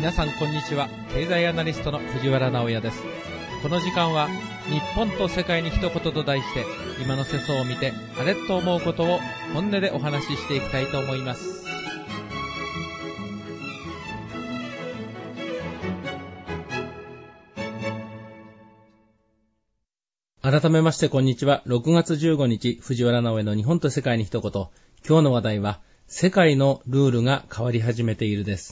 皆さんこんにちは。経済アナリストの藤原直也です。この時間は日本と世界に一言と題して、今の世相を見てあれと思うことを本音でお話ししていきたいと思います。改めましてこんにちは。6月15日、藤原直也の日本と世界に一言。今日の話題は世界のルールが変わり始めているです。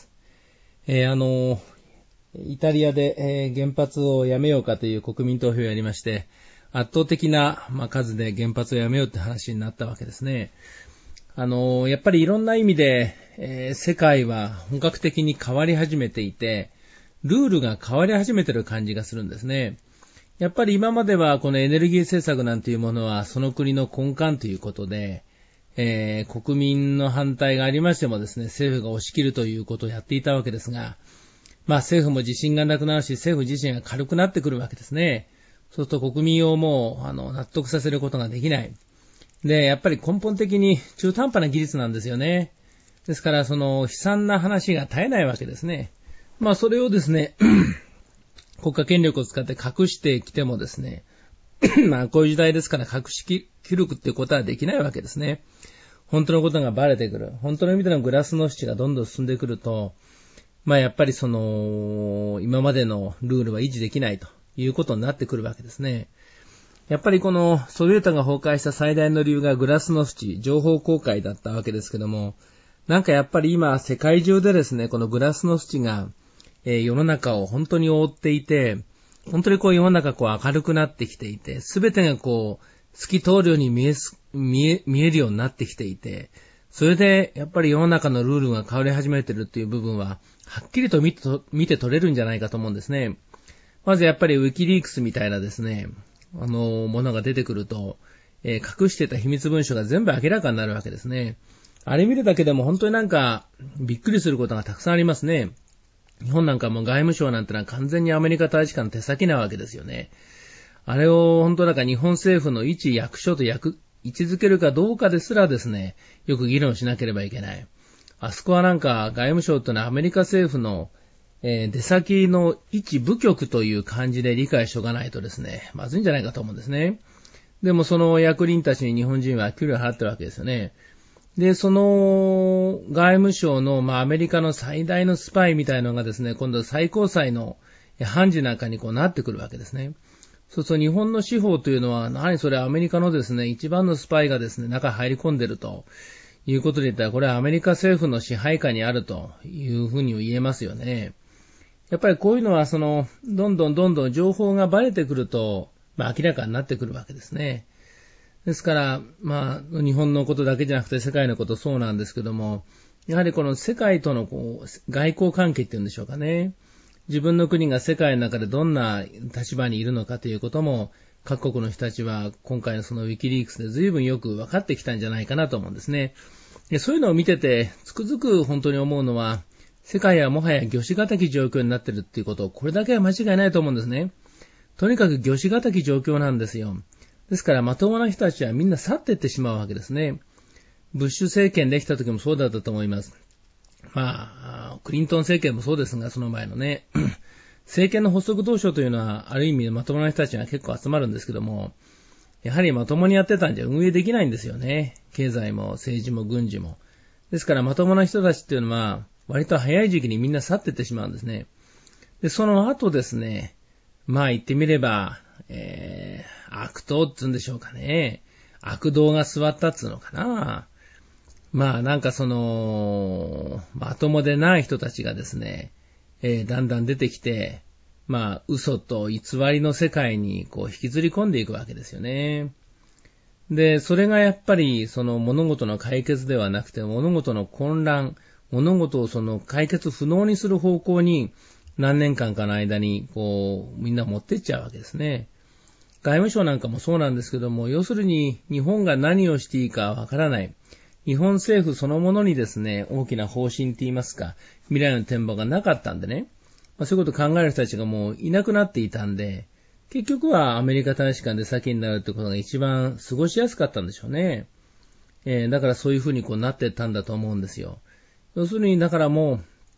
イタリアで、原発をやめようかという国民投票をやりまして、圧倒的な、数で原発をやめようって話になったわけですね。やっぱりいろんな意味で、世界は本格的に変わり始めていて、ルールが変わり始めている感じがするんですね。やっぱり今まではこのエネルギー政策なんていうものはその国の根幹ということで、国民の反対がありましてもですね、政府が押し切るということをやっていたわけですが、政府も自信がなくなるし、政府自身が軽くなってくるわけですね。そうすると国民をもう納得させることができない。で、やっぱり根本的に中途半端な技術なんですよね。ですからその悲惨な話が絶えないわけですね。それをですね、国家権力を使って隠してきてもですね、こういう時代ですから隠しきるっていうことはできないわけですね。本当のことがバレてくる。本当の意味でのグラスノスチがどんどん進んでくると、やっぱり今までのルールは維持できないということになってくるわけですね。やっぱりこのソビエトが崩壊した最大の理由がグラスノスチ、情報公開だったわけですけども、やっぱり今世界中でですね、このグラスノスチが、世の中を本当に覆っていて、本当に世の中明るくなってきていて、すべてが透き通るように見えるようになってきていて、それでやっぱり世の中のルールが変わり始めているっていう部分は、はっきりと見て取れるんじゃないかと思うんですね。まずやっぱりウィキリークスみたいなですね、ものが出てくると、隠してた秘密文書が全部明らかになるわけですね。あれ見るだけでも本当にびっくりすることがたくさんありますね。日本なんかも外務省なんてのは完全にアメリカ大使館の手先なわけですよね。あれを本当日本政府の一役所と位置づけるかどうかですらですね、よく議論しなければいけない。あそこは外務省というのはアメリカ政府の、出先の一部局という感じで理解しておかないとですね、まずいんじゃないかと思うんですね。でもその役人たちに日本人は給料を払ってるわけですよね。で、その外務省の、アメリカの最大のスパイみたいなのがですね、今度最高裁の判事なんかになってくるわけですね。そうすると日本の司法というのは、それアメリカのですね、一番のスパイがですね、中に入り込んでるということで言ったら、これはアメリカ政府の支配下にあるというふうに言えますよね。やっぱりこういうのは、どんどん情報がバレてくると、明らかになってくるわけですね。ですから、日本のことだけじゃなくて世界のことそうなんですけども、やはりこの世界との外交関係っていうんでしょうかね。自分の国が世界の中でどんな立場にいるのかということも、各国の人たちは今回のそのウィキリークスで随分よく分かってきたんじゃないかなと思うんですね。でそういうのを見てて、つくづく本当に思うのは、世界はもはや魚しがたき状況になっているっていうことを、これだけは間違いないと思うんですね。とにかく魚しがたき状況なんですよ。ですからまともな人たちはみんな去っていってしまうわけですね。ブッシュ政権できた時もそうだったと思います。クリントン政権もそうですが、その前のね、政権の発足当初というのは、ある意味まともな人たちが結構集まるんですけども、やはりまともにやってたんじゃ運営できないんですよね。経済も政治も軍事も。ですからまともな人たちっていうのは、割と早い時期にみんな去っていってしまうんですね。で、その後ですね、言ってみれば、悪党って言うんでしょうかね。悪党が座ったっつうのかな。まともでない人たちがですね、だんだん出てきて、嘘と偽りの世界に引きずり込んでいくわけですよね。で、それがやっぱり物事の解決ではなくて、物事の混乱、物事を解決不能にする方向に何年間かの間にみんな持ってっちゃうわけですね。外務省なんかもそうなんですけども、要するに日本が何をしていいかわからない。日本政府そのものにですね、大きな方針って言いますか、未来の展望がなかったんでね、そういうことを考える人たちがもういなくなっていたんで、結局はアメリカ大使館で先になるってことが一番過ごしやすかったんでしょうね。だからそういうふうになっていったんだと思うんですよ。要するにだからも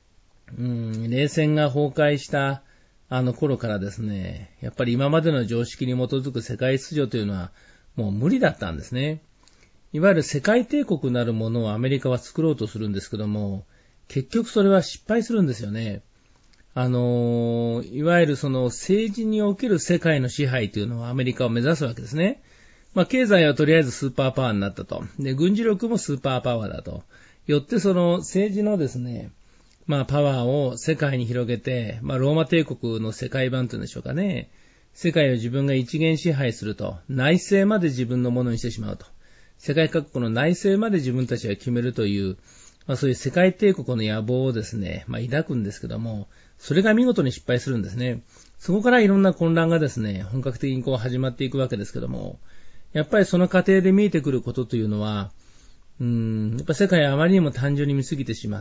冷戦が崩壊した頃からですね、やっぱり今までの常識に基づく世界秩序というのはもう無理だったんですね。いわゆる世界帝国なるものをアメリカは作ろうとするんですけども、結局それは失敗するんですよね。いわゆるその政治における世界の支配というのはアメリカを目指すわけですね。経済はとりあえずスーパーパワーになったと。で、軍事力もスーパーパワーだと。よってその政治のですね、パワーを世界に広げて、ローマ帝国の世界版というんでしょうかね。世界を自分が一元支配すると。内政まで自分のものにしてしまうと。世界各国の内政まで自分たちが決めるという、そういう世界帝国の野望をですね、抱くんですけども、それが見事に失敗するんですね。そこからいろんな混乱がですね、本格的に始まっていくわけですけども、やっぱりその過程で見えてくることというのは、やっぱ世界はあまりにも単純に見すぎてしまって、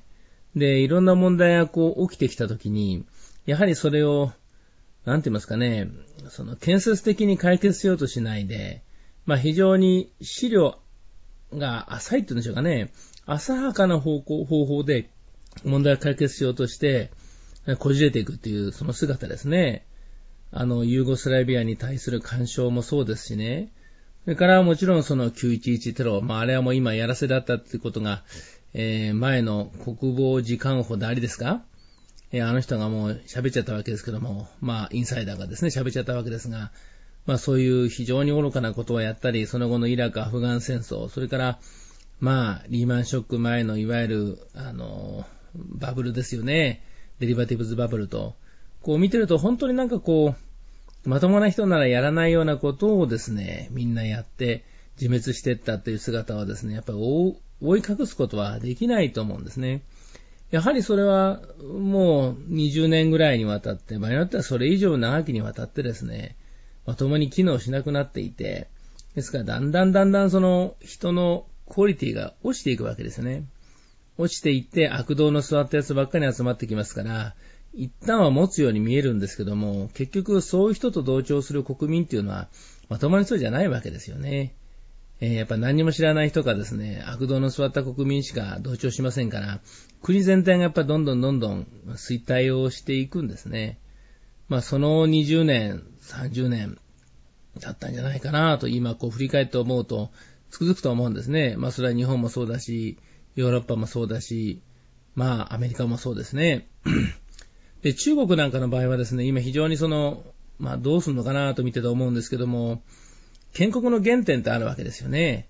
で、いろんな問題が起きてきたときに、やはりそれを、なんて言いますかね、その建設的に解決しようとしないで、非常に資料が浅いって言うんでしょうかね、浅はかな方法で問題を解決しようとして、こじれていくっていうその姿ですね。ユーゴスラビアに対する干渉もそうですしね。それからもちろんその911テロ、あれはもう今やらせだったっていうことが、前の国防次官補でありですか、あの人がもう喋っちゃったわけですけども、インサイダーがですね、喋っちゃったわけですが、そういう非常に愚かなことをやったり、その後のイラク・アフガン戦争、それから、リーマンショック前のいわゆる、バブルですよね。デリバティブズバブルと。見てると本当にまともな人ならやらないようなことをですね、みんなやって自滅していったという姿はですね、やっぱり覆い隠すことはできないと思うんですね。やはりそれはもう20年ぐらいにわたって、場合によってはそれ以上長きにわたってですね、まともに機能しなくなっていて、ですからだんだんその人のクオリティが落ちていくわけですよね。落ちていって悪道の座ったやつばっかり集まってきますから、一旦は持つように見えるんですけども、結局そういう人と同調する国民っていうのはまともな人じゃないわけですよね。やっぱ何にも知らない人がですね、悪道の座った国民しか同調しませんから、国全体がやっぱどんどん衰退をしていくんですね。その20年、30年だったんじゃないかなと今振り返って思うと、つくづくと思うんですね。それは日本もそうだし、ヨーロッパもそうだし、アメリカもそうですね。で、中国なんかの場合はですね、今非常にどうするのかなと見てて思うんですけども、建国の原点ってあるわけですよね。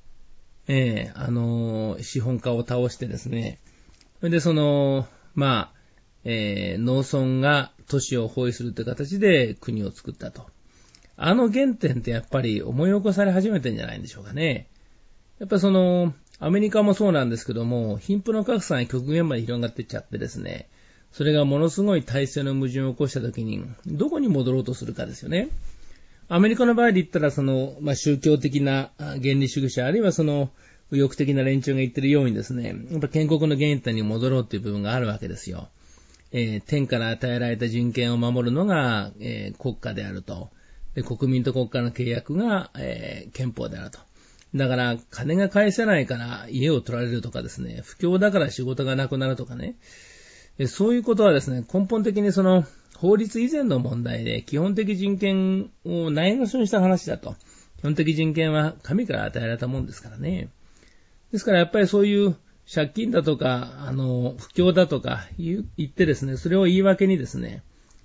資本家を倒してですね。それで農村が都市を包囲するという形で国を作ったと。原点ってやっぱり思い起こされ始めてんじゃないんでしょうかね。やっぱアメリカもそうなんですけども、貧富の格差が極限まで広がってっちゃってですね、それがものすごい体制の矛盾を起こしたときに、どこに戻ろうとするかですよね。アメリカの場合で言ったら、宗教的な原理主義者、あるいは右翼的な連中が言ってるようにですね、やっぱ建国の原点に戻ろうという部分があるわけですよ。天から与えられた人権を守るのが、国家であると。で、国民と国家の契約が、憲法であると。だから、金が返せないから家を取られるとかですね、不況だから仕事がなくなるとかね。そういうことはですね、根本的に法律以前の問題で、基本的人権をないがしろにした話だと。基本的人権は神から与えられたもんですからね。ですからやっぱりそういう借金だとか、不況だとか言ってですね、それを言い訳にですね、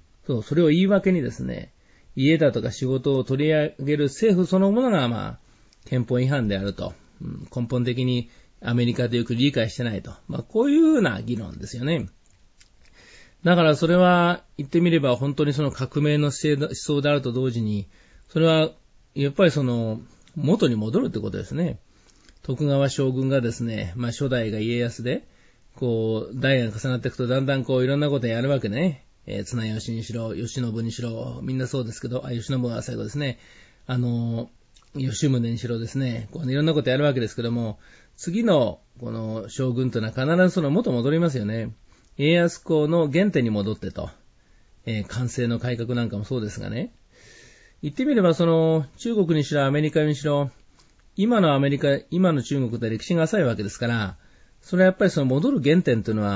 家だとか仕事を取り上げる政府そのものが憲法違反であると、根本的にアメリカでよく理解してないと。こういうような議論ですよね。だからそれは言ってみれば本当に革命の思想であると同時に、それはやっぱり元に戻るってことですね。徳川将軍がですね、初代が家康で、代が重なっていくとだんだんいろんなことやるわけね。綱吉にしろ、慶喜にしろ、みんなそうですけど、慶喜は最後ですね。吉宗にしろですね、いろんなことやるわけですけども、次の将軍というのは必ず元戻りますよね。家康公の原点に戻ってと。官制の改革なんかもそうですがね。言ってみれば中国にしろアメリカにしろ、今のアメリカ、今の中国って歴史が浅いわけですから、それはやっぱり戻る原点というのは、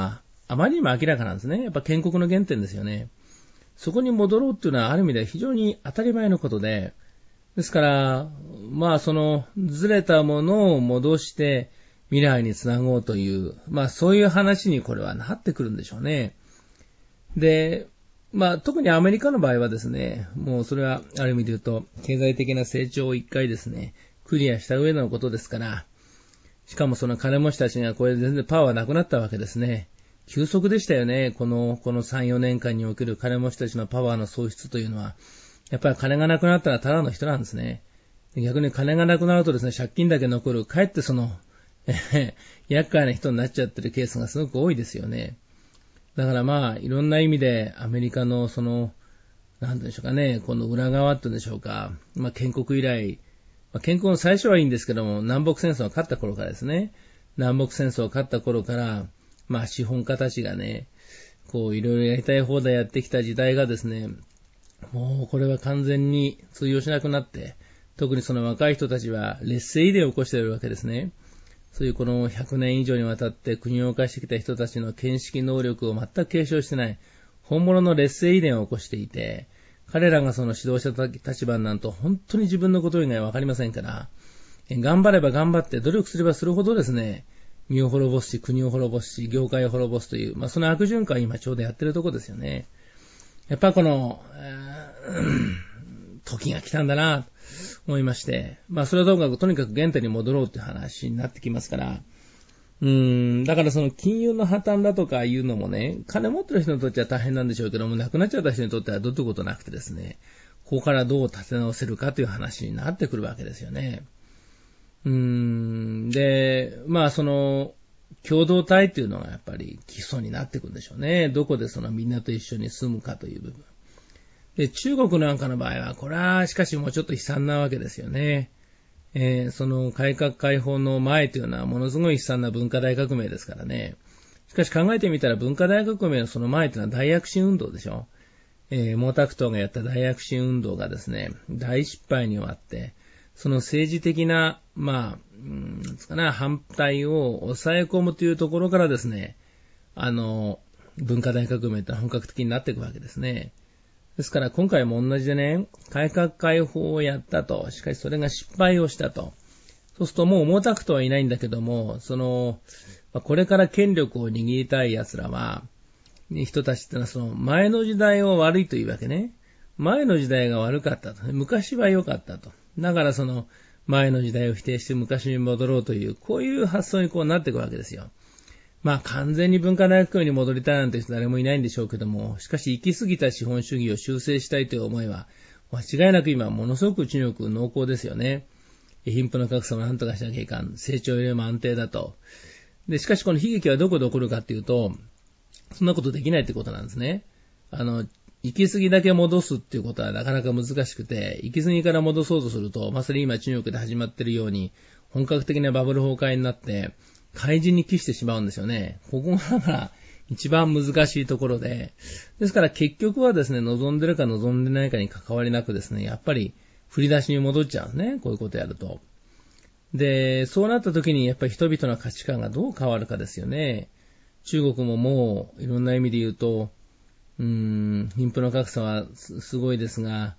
あまりにも明らかなんですね。やっぱ建国の原点ですよね。そこに戻ろうっていうのはある意味で非常に当たり前のことで、ですから、そのずれたものを戻して未来につなごうという、そういう話にこれはなってくるんでしょうね。で、特にアメリカの場合はですね、もうそれはある意味で言うと、経済的な成長を一回ですね、クリアした上でのことですから、しかもその金持ちたちがこれで全然パワーなくなったわけですね。急速でしたよね。この3、4年間における金持ちたちのパワーの喪失というのは、やっぱり金がなくなったらただの人なんですね。逆に金がなくなるとですね、借金だけ残る、かえってその、厄介な人になっちゃってるケースがすごく多いですよね。だからいろんな意味でアメリカのなんでしょうかね、この裏側っていうんでしょうか、建国以来、建国の最初はいいんですけども、南北戦争が勝った頃からですね、南北戦争が勝った頃から、資本家たちがね、いろいろやりたい放題やってきた時代がですね、もうこれは完全に通用しなくなって、特にその若い人たちは劣勢遺伝を起こしているわけですね。そういうこの100年以上にわたって国を犯してきた人たちの見識能力を全く継承してない、本物の劣勢遺伝を起こしていて、彼らがその指導者立場になると本当に自分のこと以外わかりませんから、頑張れば頑張って努力すればするほどですね、身を滅ぼすし、国を滅ぼすし、業界を滅ぼすという、その悪循環を今ちょうどやってるところですよね。やっぱこの、時が来たんだなと思いまして、それはどうかとにかく原点に戻ろうという話になってきますから、だからその金融の破綻だとかいうのもね、金持ってる人にとっては大変なんでしょうけども、亡くなっちゃった人にとってはどういうことなくてですね、ここからどう立て直せるかという話になってくるわけですよね。で、その、共同体っていうのがやっぱり基礎になってくるんでしょうね。どこでそのみんなと一緒に住むかという部分。で、中国なんかの場合は、これはしかしもうちょっと悲惨なわけですよね。その改革開放の前というのはものすごい悲惨な文化大革命ですからね。しかし考えてみたら文化大革命のその前というのは大躍進運動でしょ。毛沢東がやった大躍進運動がですね、大失敗に終わって、その政治的な、反対を抑え込むというところからですね、文化大革命って本格的になっていくわけですね。ですから今回も同じでね、改革開放をやったと、しかしそれが失敗をしたと。そうするともう毛沢東はいないんだけども、これから権力を握りたい奴らは、人たちってのはその前の時代を悪いというわけね。前の時代が悪かったと。昔は良かったと。だからその前の時代を否定して昔に戻ろうという、こういう発想になっていくわけですよ。完全に文化大革命に戻りたいなんて人誰もいないんでしょうけども、しかし行き過ぎた資本主義を修正したいという思いは、間違いなく今ものすごく知力濃厚ですよね。貧富の格差を何とかしなきゃいかん。成長よりも安定だと。で、しかしこの悲劇はどこで起こるかっていうと、そんなことできないってことなんですね。行き過ぎだけ戻すっていうことはなかなか難しくて、行き過ぎから戻そうとすると、それ今中国で始まっているように、本格的なバブル崩壊になって、開示に帰してしまうんですよね。ここがだから一番難しいところで、ですから結局はですね、望んでるか望んでないかに関わりなくですね、やっぱり振り出しに戻っちゃうんですね。こういうことやると。で、そうなった時にやっぱり人々の価値観がどう変わるかですよね。中国ももういろんな意味で言うと、貧富の格差はすごいですが、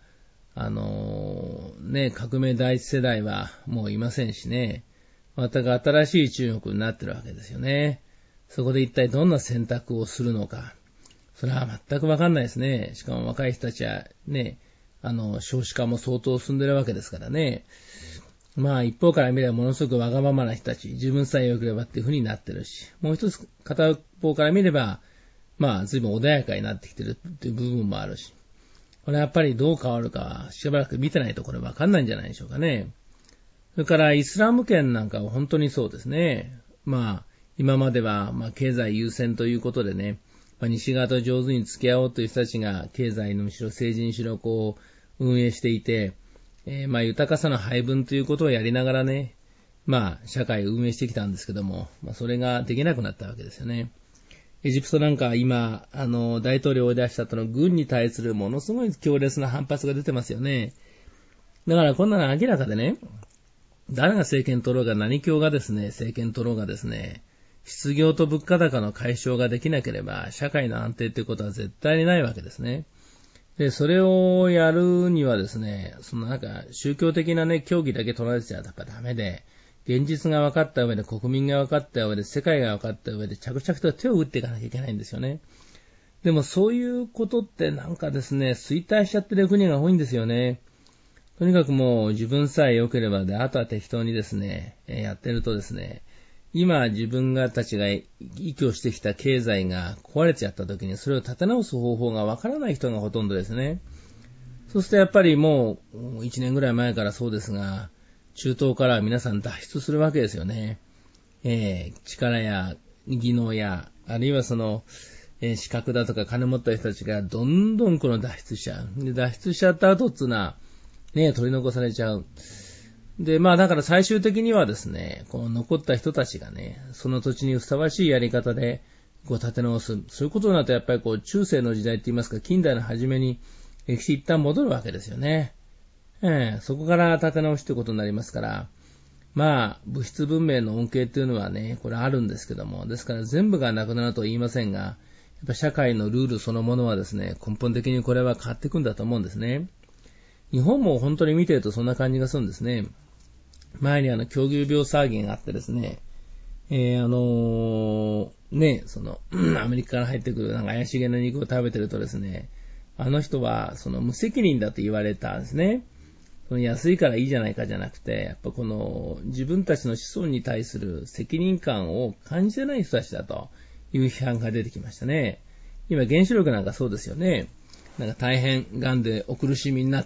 革命第一世代はもういませんしね。またが新しい中国になってるわけですよね。そこで一体どんな選択をするのか。それは全くわかんないですね。しかも若い人たちはね、少子化も相当進んでるわけですからね。一方から見ればものすごくわがままな人たち、自分さえ良ければっていう風になってるし、もう一つ片方から見れば、随分穏やかになってきてるっていう部分もあるし、これはやっぱりどう変わるかはしばらく見てないとこれわかんないんじゃないでしょうかね。それからイスラム圏なんかは本当にそうですね。今までは経済優先ということでね、西側と上手に付き合おうという人たちが経済のむしろ政治にしろ運営していて、豊かさの配分ということをやりながらね、社会を運営してきたんですけども、それができなくなったわけですよね。エジプトなんか今、大統領を出した後の軍に対するものすごい強烈な反発が出てますよね。だからこんなの明らかでね、誰が政権取ろうが何教がですね、政権取ろうがですね、 失業と物価高の解消ができなければ、社会の安定ということは絶対にないわけですね。で、それをやるにはですね、宗教的なね、教義だけ取られちゃやっぱダメで、現実が分かった上で、国民が分かった上で、世界が分かった上で、着々と手を打っていかなきゃいけないんですよね。でもそういうことってですね、衰退しちゃってる国が多いんですよね。とにかくもう自分さえ良ければで、あとは適当にですね、やってるとですね、今自分たちが依拠してきた経済が壊れちゃった時にそれを立て直す方法がわからない人がほとんどですね。そうするとやっぱりもう1年ぐらい前からそうですが、中東から皆さん脱出するわけですよね。力や技能や、あるいは資格だとか金持った人たちがどんどん脱出しちゃう。で、脱出しちゃった後っていうのは、取り残されちゃう。で、だから最終的にはですね、この残った人たちがね、その土地にふさわしいやり方で、立て直す。そういうことになるとやっぱり中世の時代って言いますか、近代の初めに歴史一旦戻るわけですよね。そこから立て直しということになりますから、物質文明の恩恵っていうのはね、これあるんですけども、ですから全部がなくなるとは言いませんが、やっぱ社会のルールそのものはですね、根本的にこれは変わっていくんだと思うんですね。日本も本当に見てるとそんな感じがするんですね。前に狂牛病騒ぎがあってですね、アメリカから入ってくる怪しげな肉を食べてるとですね、あの人は無責任だと言われたんですね。安いからいいじゃないかじゃなくて、やっぱ自分たちの子孫に対する責任感を感じてない人たちだという批判が出てきましたね。今原子力なんかそうですよね。大変癌でお苦しみになって、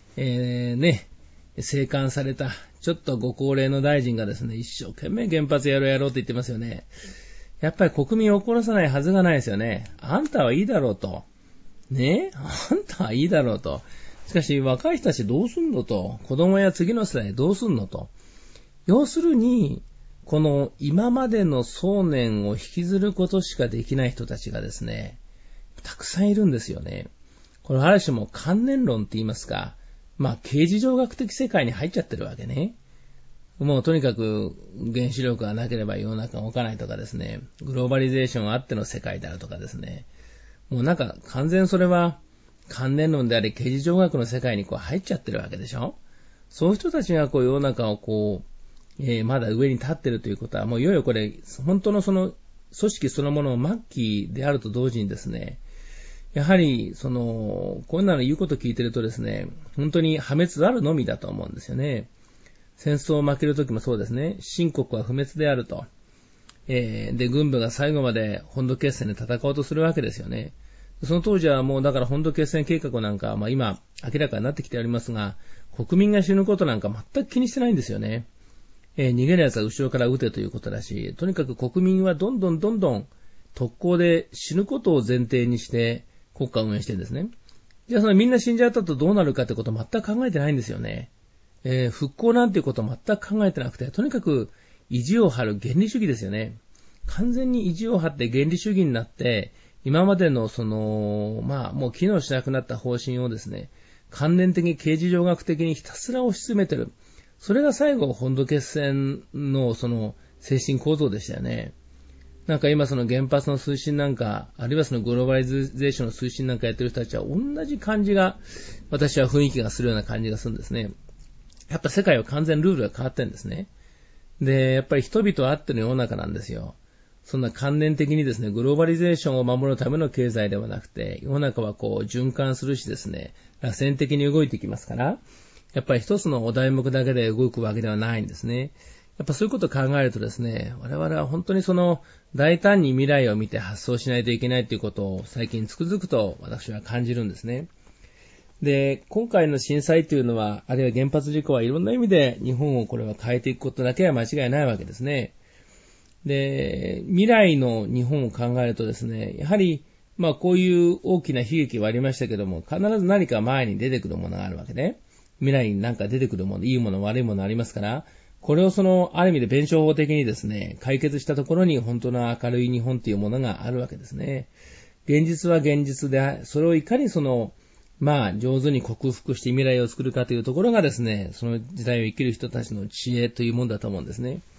生還された、ちょっとご高齢の大臣がですね、一生懸命原発やろうと言ってますよね。やっぱり国民を怒らさないはずがないですよね。あんたはいいだろうと。あんたはいいだろうと。しかし若い人たちどうすんのと。子供や次の世代どうすんのと。要するに、今までの想念を引きずることしかできない人たちがですね、たくさんいるんですよね。これある種も観念論って言いますか、形而上学的世界に入っちゃってるわけね。もうとにかく原子力がなければ世の中が動かないとかですね、グローバリゼーションあっての世界であるとかですね、もう完全それは観念論であり形而上学の世界に入っちゃってるわけでしょ。そういう人たちが世の中をまだ上に立ってるということは、もういよいよこれ本当の組織そのものの末期であると同時にですね、やはりこういうの言うことを聞いてるとですね、本当に破滅あるのみだと思うんですよね。戦争を負けるときもそうですね。秦国は不滅であると。で、軍部が最後まで本土決戦で戦おうとするわけですよね。その当時はもうだから本土決戦計画なんか、今明らかになってきておりますが、国民が死ぬことなんか全く気にしてないんですよね。逃げる奴は後ろから撃てということだし、とにかく国民はどんどん特攻で死ぬことを前提にして国家を運営してるんですね。じゃあみんな死んじゃったとどうなるかってことを全く考えてないんですよね。復興なんていうことを全く考えてなくて、とにかく意地を張る原理主義ですよね。完全に意地を張って原理主義になって、今までのもう機能しなくなった方針をですね、観念的、形而上学的にひたすら推し進めてる。それが最後、本土決戦の精神構造でしたよね。今原発の推進なんか、あるいはグローバリゼーションの推進なんかやってる人たちは同じ感じが、私は雰囲気がするような感じがするんですね。やっぱ世界は完全ルールが変わってるんですね。で、やっぱり人々あっての世の中なんですよ。そんな観念的にですね、グローバリゼーションを守るための経済ではなくて、世の中は循環するしですね、螺旋的に動いてきますから、やっぱり一つのお題目だけで動くわけではないんですね。やっぱそういうことを考えるとですね、我々は本当に大胆に未来を見て発想しないといけないということを最近つくづくと私は感じるんですね。で、今回の震災というのは、あるいは原発事故はいろんな意味で日本をこれは変えていくことだけは間違いないわけですね。で、未来の日本を考えるとですね、やはり、こういう大きな悲劇はありましたけども、必ず何か前に出てくるものがあるわけで、未来に何か出てくるもの、いいもの悪いものありますから、これをある意味で弁証法的にですね、解決したところに本当の明るい日本というものがあるわけですね。現実は現実で、それをいかに上手に克服して未来を作るかというところがですね、その時代を生きる人たちの知恵というものだと思うんですね。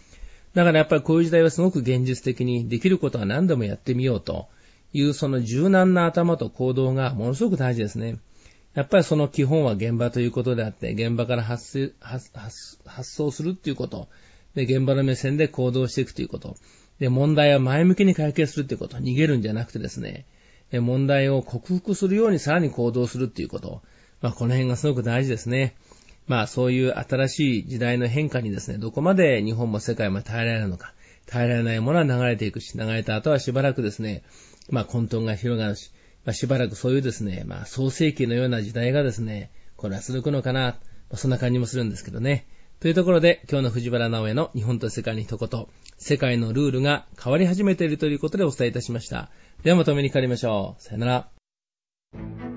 だからやっぱりこういう時代はすごく現実的にできることは何でもやってみようというその柔軟な頭と行動がものすごく大事ですね。やっぱりその基本は現場ということであって、現場から発想するっていうこと。で、現場の目線で行動していくということ。で、問題は前向きに解決するっていうこと。逃げるんじゃなくてですね、問題を克服するようにさらに行動するっていうこと。この辺がすごく大事ですね。そういう新しい時代の変化にですね、どこまで日本も世界も耐えられるのか。耐えられないものは流れていくし、流れた後はしばらくですね、混沌が広がるし、しばらくそういうですね、創世紀のような時代がですね、これは続くのかな、そんな感じもするんですけどね。というところで、今日の藤原直哉の日本と世界に一言、世界のルールが変わり始めているということでお伝えいたしました。ではまとめに帰りましょう。さよなら。